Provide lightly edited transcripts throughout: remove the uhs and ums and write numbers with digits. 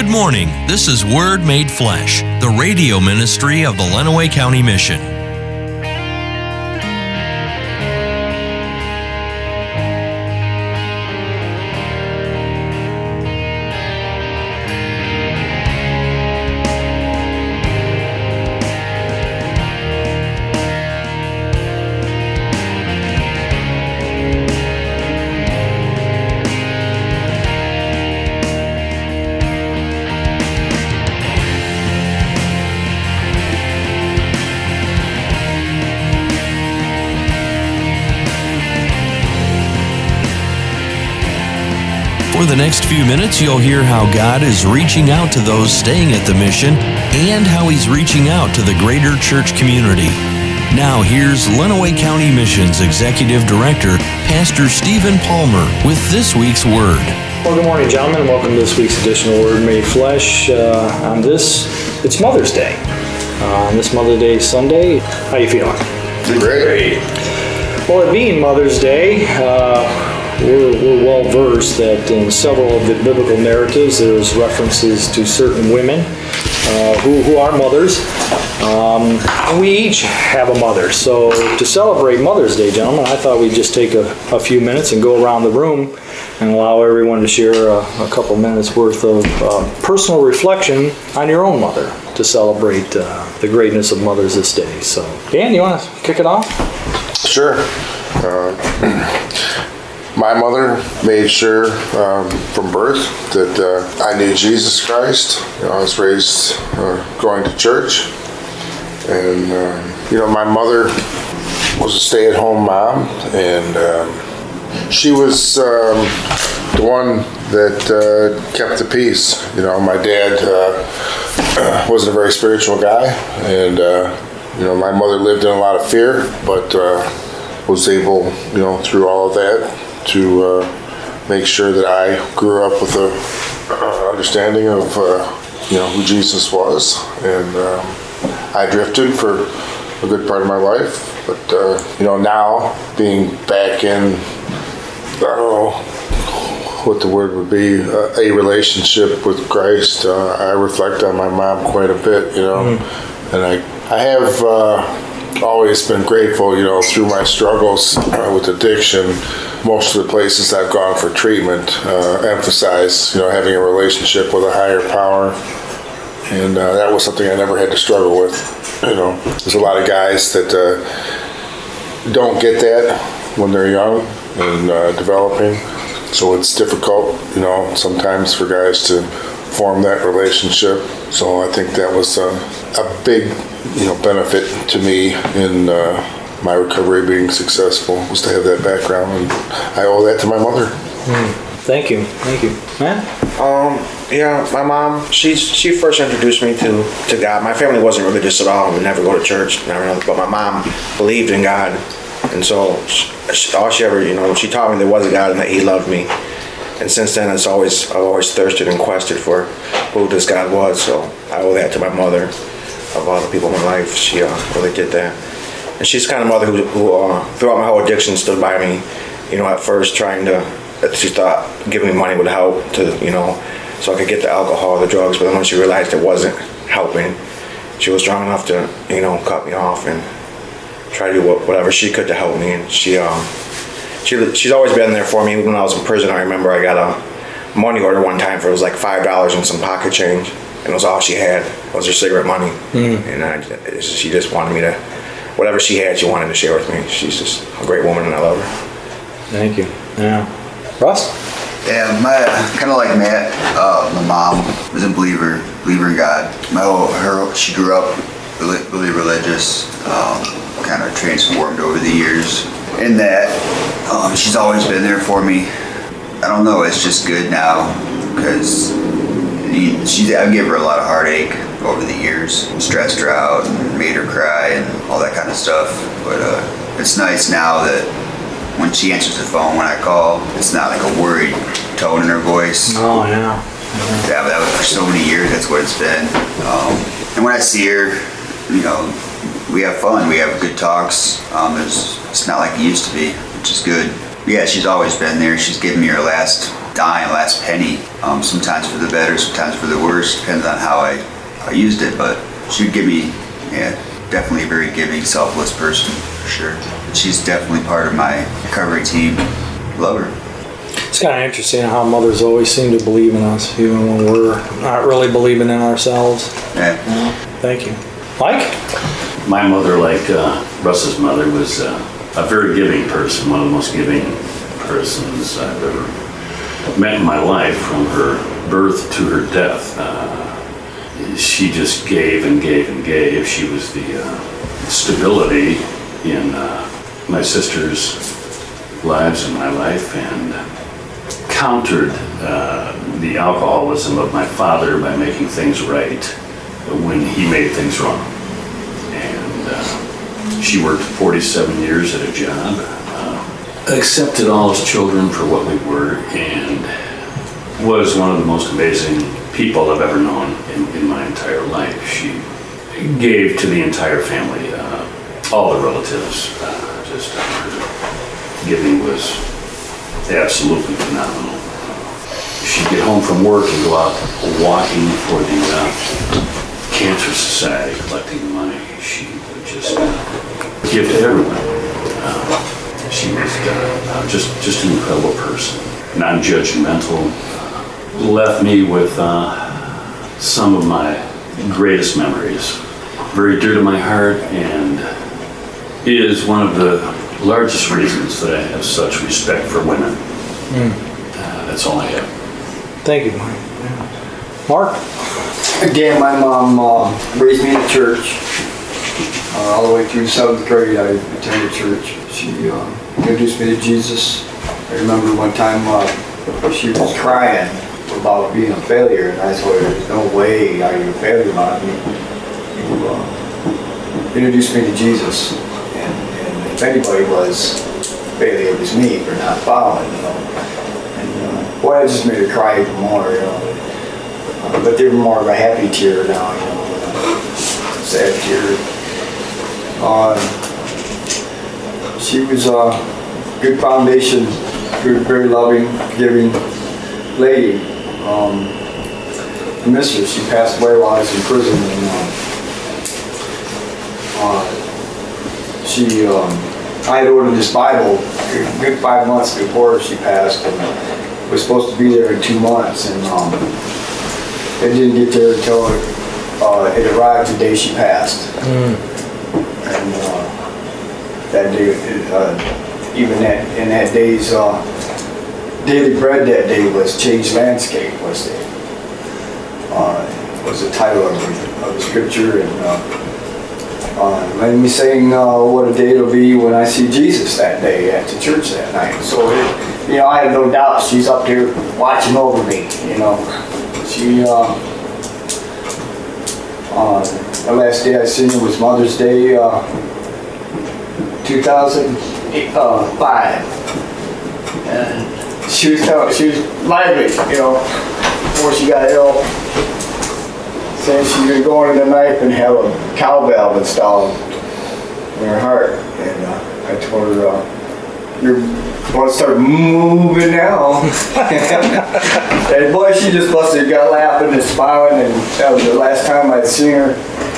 morning. This is Word Made Flesh, the radio ministry of the Lenawee County Mission. For the next few minutes, you'll hear how God is reaching out to those staying at the mission and how He's reaching out to the greater church community. Now, here's Lenawee County Missions Executive Director, Pastor Stephen Palmer, with this week's Word. Well, good morning, gentlemen, and welcome to this week's edition of Word Made Flesh. It's Mother's Day. On this Mother's Day Sunday, how you feeling? Great. Well, it being Mother's Day, we're well versed that in several of the biblical narratives there's references to certain women who are mothers. And we each have a mother. So to celebrate Mother's Day, gentlemen, I thought we'd just take a few minutes and go around the room and allow everyone to share a couple minutes worth of personal reflection on your own mother to celebrate the greatness of mothers this day. So, Dan, you want to kick it off? Sure. My mother made sure from birth that I knew Jesus Christ. I was raised going to church. And, my mother was a stay-at-home mom. And she was the one that kept the peace. My dad wasn't a very spiritual guy. And, my mother lived in a lot of fear, but was able, through all of that, to make sure that I grew up with a understanding of who Jesus was, and I drifted for a good part of my life. But now being back in, I don't know what the word would be, a relationship with Christ, I reflect on my mom quite a bit, and I have always been grateful, through my struggles with addiction. Most of the places I've gone for treatment emphasize, having a relationship with a higher power, and that was something I never had to struggle with. There's a lot of guys that don't get that when they're young and developing, so it's difficult, sometimes for guys to form that relationship. So I think that was a big, benefit to me in my recovery being successful, was to have that background, and I owe that to my mother. Thank you. Matt? My mom, she first introduced me to God. My family wasn't religious at all. We never go to church, but my mom believed in God, and so all she ever, she taught me there was a God and that He loved me. And since then, I've always thirsted and quested for who this God was. So I owe that to my mother. Of all the people in my life, she really did that. And she's the kind of mother who throughout my whole addiction stood by me. At first she thought giving me money would help to, so I could get the alcohol, the drugs. But then when she realized it wasn't helping, she was strong enough to, cut me off and try to do whatever she could to help me. And she's always been there for me. Even when I was in prison, I remember I got a money order one time for it was like $5 and some pocket change. And it was all she had. It was her cigarette money. And she just wanted me to, whatever she had, she wanted to share with me. She's just a great woman, and I love her. Thank you. Yeah. Russ? Yeah, kind of like Matt, my mom was a believer in God. She grew up really religious, kind of transformed over the years. In that, she's always been there for me. I don't know, it's just good now, because I gave her a lot of heartache over the years, stressed her out and made her cry and all that kind of stuff. But it's nice now that when she answers the phone when I call, it's not like a worried tone in her voice. Oh, yeah. That was for so many years, that's what it's been. And when I see her, we have fun, we have good talks. It's not like it used to be, which is good. Yeah, she's always been there. She's given me her last dime, last penny, sometimes for the better, sometimes for the worse, depends on how I used it, but she would give me, definitely a very giving, selfless person, for sure. She's definitely part of my recovery team. Love her. It's kind of interesting how mothers always seem to believe in us, even when we're not really believing in ourselves. Yeah. Thank you. Mike? My mother, like Russ's mother, was a very giving person, one of the most giving persons I've ever met in my life, from her birth to her death. She just gave and gave and gave. She was the stability in my sister's lives and my life, and countered the alcoholism of my father by making things right when he made things wrong. And she worked 47 years at a job, accepted all his children for what we were, and was one of the most amazing people I've ever known in my entire life. She gave to the entire family, all the relatives. Just her giving was absolutely phenomenal. She'd get home from work and go out walking for the Cancer Society, collecting money. She would just give to everyone. She was just an incredible person, non-judgmental. Left me with some of my greatest memories. Very dear to my heart, and is one of the largest reasons that I have such respect for women. That's all I have. Thank you, Mike. Mark? Again, my mom raised me in the church. All the way through 7th grade, I attended church. She introduced me to Jesus. I remember one time she was crying about being a failure, and I told her, "There's no way are you a failure, Mom. You introduced me to Jesus, and if anybody was a failure, it was me for not following, you know." And boy, I just made her cry even more, you know. But they were more of a happy tear now, you know, sad tear. She was a good foundation, good, very loving, giving lady. I miss her. She passed away while I was in prison, and I had ordered this Bible a good 5 months before she passed, and it was supposed to be there in 2 months, and it didn't get there until it arrived the day she passed. And that day, even in that day's daily bread that day was Changed Landscape, was the title of the scripture, and let me sing what a day it'll be when I see Jesus that day at the church that night. So you know, I have no doubt she's up there watching over me, you know. She the last day I seen her was Mother's Day 2005, and she was lively, you know, before she got ill, saying she's gonna go into the knife and have a cow valve installed in her heart. And I told her, "You're going to start moving now." And boy, she just busted, got laughing and smiling, and that was the last time I'd seen her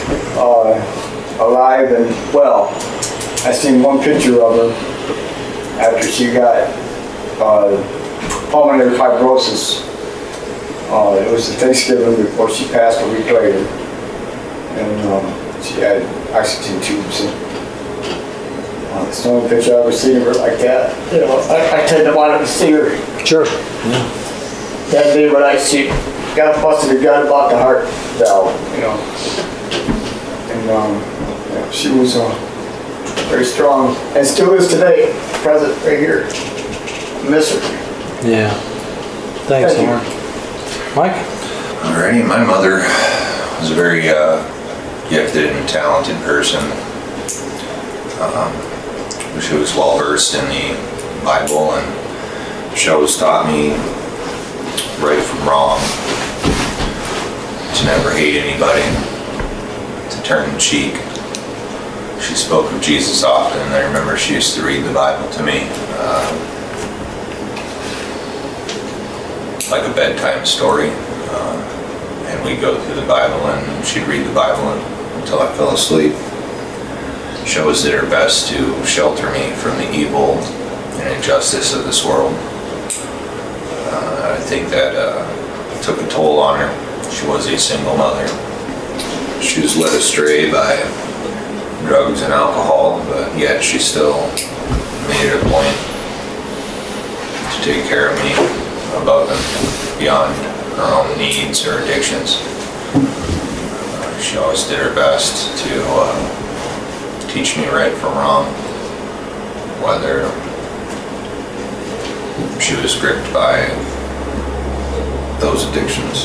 alive and well. I seen one picture of her after she got pulmonary fibrosis. It was the Thanksgiving before she passed a week later, and she had oxygen tubes. It's the only picture I've ever seen of her like that. You know, I tend to want to see her. Sure. Yeah. That day when I see got busted a gut about the heart valve, you know, and yeah, she was very strong, and still is today, present right here. Miss her. Yeah. Thanks, Thank you. Mark. Mike? Alrighty, my mother was a very gifted and talented person. She was well versed in the Bible, and she always taught me right from wrong, to never hate anybody, to turn the cheek. She spoke of Jesus often, and I remember she used to read the Bible to me. like a bedtime story. And we'd go through the Bible, and she'd read the Bible until I fell asleep. She always did her best to shelter me from the evil and injustice of this world. I think that took a toll on her. She was a single mother. She was led astray by drugs and alcohol, but yet she still made it a point to take care of me above and beyond her own needs or addictions. She always did her best to teach me right from wrong, whether she was gripped by those addictions.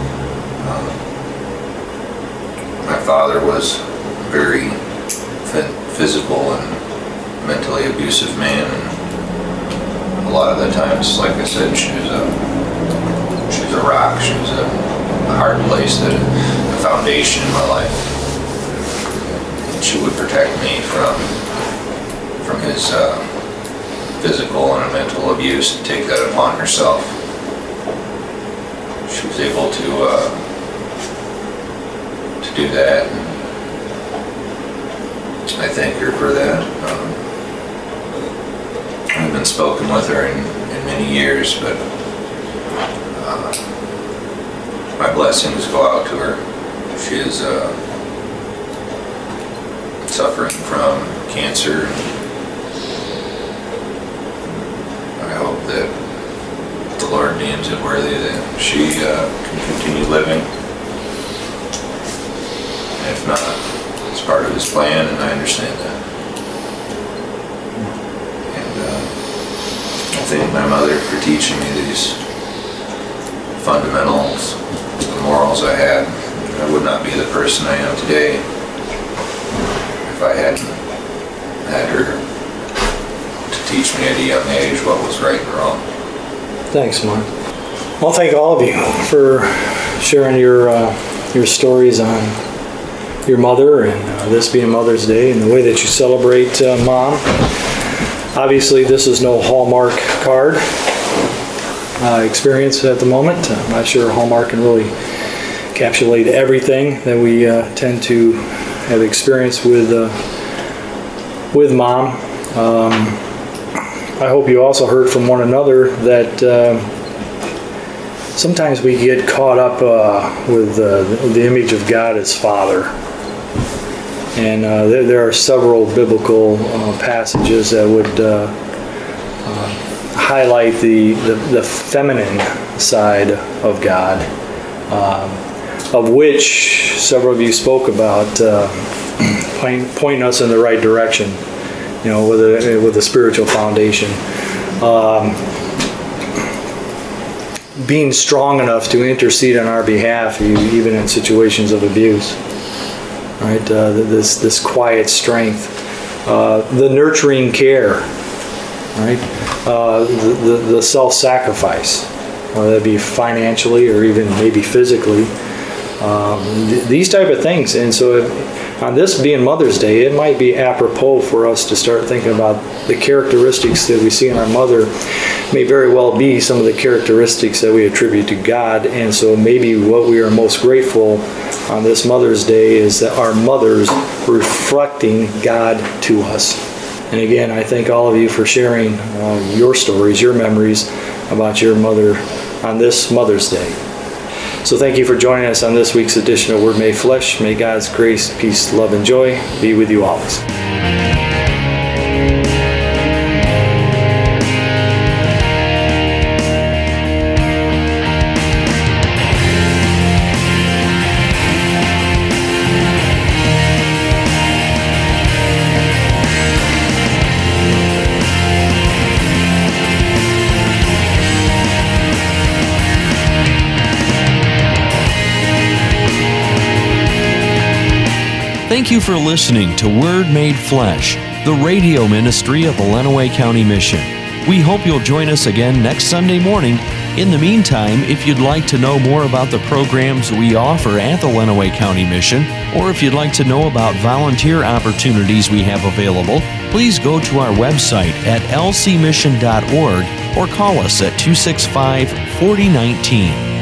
My father was a very physical and mentally abusive man, and a lot of the times, like I said, she was a rock. She was a hard place, a foundation in my life. And she would protect me from his physical and mental abuse and take that upon herself. She was able to do that. And I thank her for that. I haven't spoken with her in many years, but my blessings go out to her. She is suffering from cancer. I hope that the Lord deems it worthy that she can continue living. And if not, it's part of His plan, and I understand that. And I thank my mother for teaching me these fundamentals, the morals I had. I would not be the person I am today if I hadn't had her to teach me at a young age what was right and wrong. Thanks, Mark. Well, thank all of you for sharing your stories on your mother and this being Mother's Day and the way that you celebrate Mom. Obviously, this is no Hallmark card experience at the moment. I'm not sure Hallmark can really encapsulate everything that we tend to have experienced with Mom. I hope you also heard from one another that sometimes we get caught up with the image of God as Father. And there are several biblical passages that would highlight the feminine side of God, of which several of you spoke about, pointing us in the right direction, with a spiritual foundation. Being strong enough to intercede on our behalf, even in situations of abuse. Right, this quiet strength, the nurturing care, right, the self-sacrifice, whether that be financially or even maybe physically, these type of things. And so, on this being Mother's Day, it might be apropos for us to start thinking about the characteristics that we see in our mother. May very well be some of the characteristics that we attribute to God, and so maybe what we are most grateful on this Mother's Day is that our mothers reflecting God to us. And again, I thank all of you for sharing your stories, your memories about your mother on this Mother's Day. So thank you for joining us on this week's edition of Word Made Flesh. May God's grace, peace, love, and joy be with you always. Thank you for listening to Word Made Flesh, the radio ministry of the Lenawee County Mission. We hope you'll join us again next Sunday morning In the meantime, if you'd like to know more about the programs we offer at the Lenawee County Mission, or if you'd like to know about volunteer opportunities we have available, please go to our website at lcmission.org or call us at 265-4019.